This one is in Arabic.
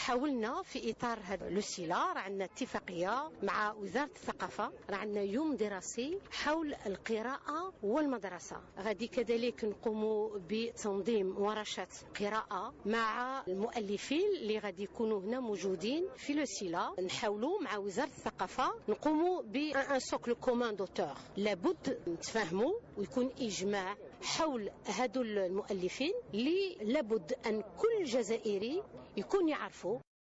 حاولنا في إطار هذا لوسيلا راه عندنا اتفاقية مع وزارة الثقافة، راه عندنا يوم دراسي حول القراءة والمدرسة. غادي كذلك نقوم بتنظيم ورشات قراءة مع المؤلفين اللي غادي يكونوا هنا موجودين في لوسيلا. نحاولوا مع وزارة الثقافة نقوموا بان سوكل كومان دوتور، لابد نتفاهموا ويكون إجماع حول هادو المؤلفين اللي لابد أن كل جزائري يكون يعرفوا